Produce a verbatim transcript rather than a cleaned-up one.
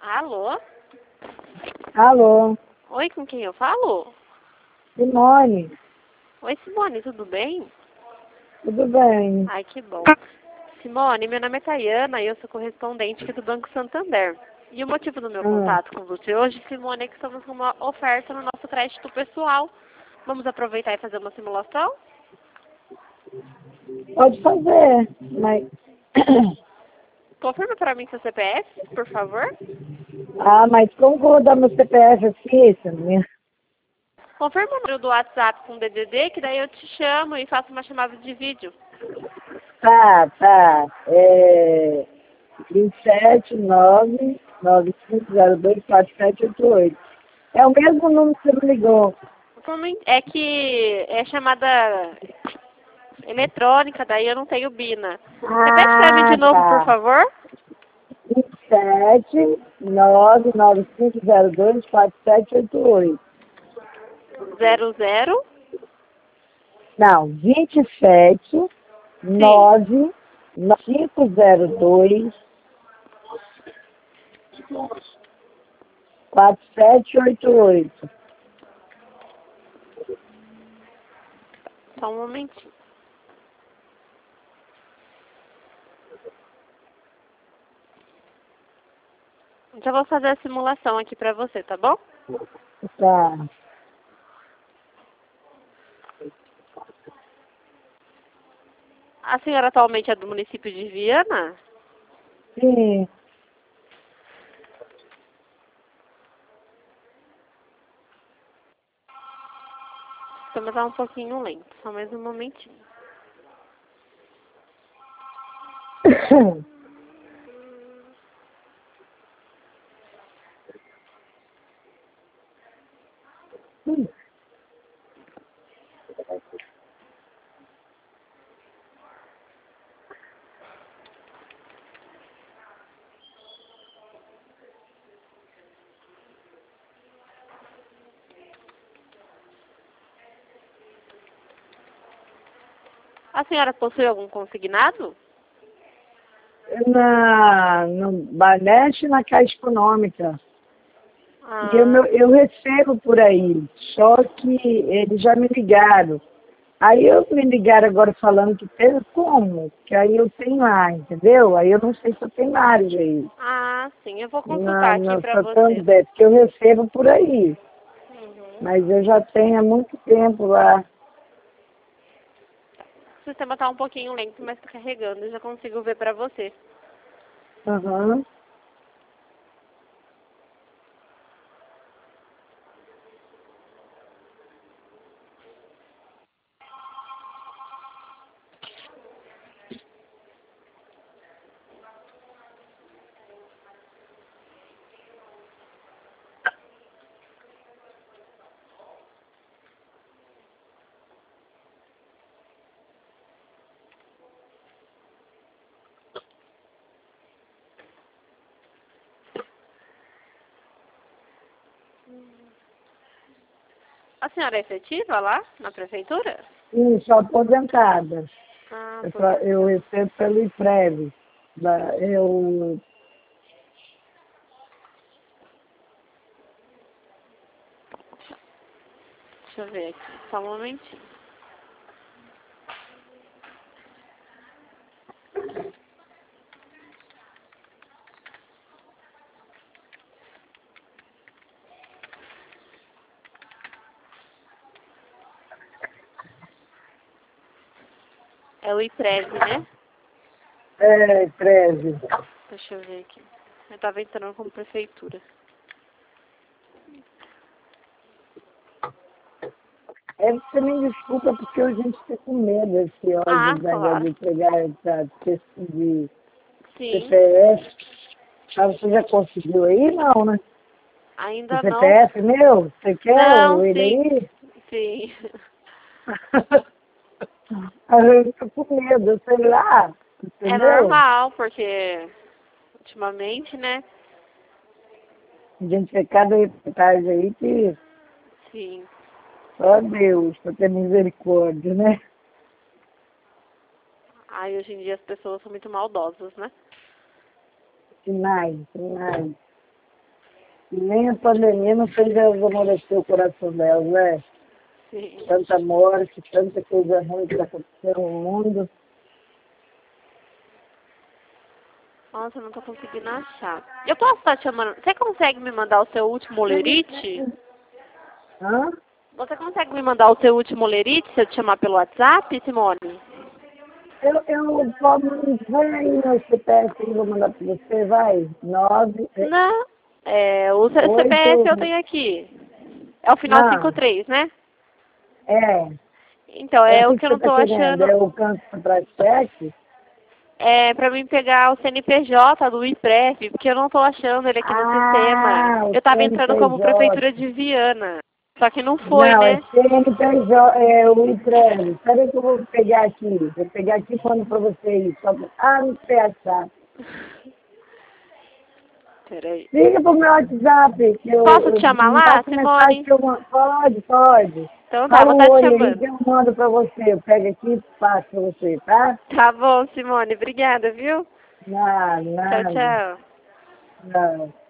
Alô? Alô, Oi, com quem eu falo? Simone, Oi, Simone, tudo bem? tudo bem? Ai, que bom. Simone, meu nome é Tayana e eu sou correspondente aqui do Banco Santander. E o motivo do meu Ah, contato com você hoje, Simone, é que estamos com uma oferta no nosso crédito pessoal. Vamos aproveitar e fazer uma simulação? pode fazer, mas... Confirma para mim seu C P F, por favor. Ah, mas como que eu vou dar meu C P F assim, esse, né? Confirma o número do WhatsApp com D D D, que daí eu te chamo e faço uma chamada de vídeo. Tá, tá, é... vinte e sete, nove, nove cinco zero dois, quatro sete oito oito. É o mesmo número que você me ligou. Como É que é chamada eletrônica, daí eu não tenho Bina. Repete para mim de Ah, novo, por tá. favor. vinte e sete, nove, nove cinco zero dois, quatro sete oito oito. Zero zero. Não, vinte e sete, Sim. nove, cinco zero dois, quatro sete oito oito. Só um momentinho. Já vou fazer a simulação aqui para você, tá bom? Tá. A senhora atualmente é do município de Viana? Sim. Estamos um pouquinho lento, só mais um momentinho. A senhora possui algum consignado? Na, no Baneste, na Caixa Econômica. E eu, Ah, meu- eu recebo por aí, só que eles já me ligaram. Aí eu me ligaram agora falando que teve como? Que aí eu tenho lá, entendeu? Aí eu não sei se eu tenho margem aí. ah, sim, eu vou Na, consultar aqui na para você. Santander, porque eu recebo por aí. Uhum. Mas eu já tenho há muito tempo lá. O sistema está um pouquinho lento, mas está carregando, eu já consigo ver para você. Aham. A senhora é efetiva lá, na prefeitura? Sim, sou aposentada. Ah, Eu, tra- eu aposentada. recebo pelo IPREV. Da- Eu, Deixa eu ver aqui, só um momentinho. É o IPREV, né? é, IPREV. Deixa eu ver aqui. Eu tava entrando como prefeitura. É, você me desculpa porque a gente fica com medo esse ódio Ah, de negócio claro. de pegar essa questão de Sim. C P F. Ah, você já conseguiu aí? Não, né? O Ainda não. C P F meu? Você quer Não, o- ele sim. aí? Sim. Aí eu fico com medo, sei lá, É entendeu? normal, porque ultimamente, né? A gente vê cada reportagem aí que Sim. só Deus para ter misericórdia, né? Ai, hoje em dia as pessoas são muito maldosas, né? Demais, demais. Nem a pandemia não fez elas amolecer o coração delas, né? Sim. Tanta morte, tanta coisa ruim que está acontecendo no mundo. Nossa, eu não tô conseguindo achar. Eu posso estar te chamando... Você consegue me mandar o seu último lerite? Hã? Você consegue me mandar o seu último lerite se eu te chamar pelo WhatsApp, Simone? Eu, eu posso, vai aí no C P F que eu vou mandar para você, vai. Nove, é, Não. É, o C- CPF eu oito, tenho aqui. É o final cinco não, três, né? é. Então, É o é o que que que eu você não está tô querendo? achando. É o canto para cheque? É pra mim pegar o C N P J do IPREF, porque eu não tô achando ele aqui no sistema. Ah, o Eu tava entrando como C N P J. Prefeitura de Viana. Só que não foi, Não, é né? C N P J, é o IPREV. Espera aí que eu vou pegar aqui. Vou pegar aqui e mando para vocês. Só... Ah, não sei achar. Peraí. Liga pro meu WhatsApp, que eu, Posso te eu chamar me lá, passa mensagem Simone? que eu mando. Pode, pode. Então tá, Fala vou o estar te oi aí chamando. que eu mando pra você. Eu pego aqui e passo pra você, tá? Tá bom, Simone. Obrigada, viu? Nada, Tchau, nada. tchau. Não.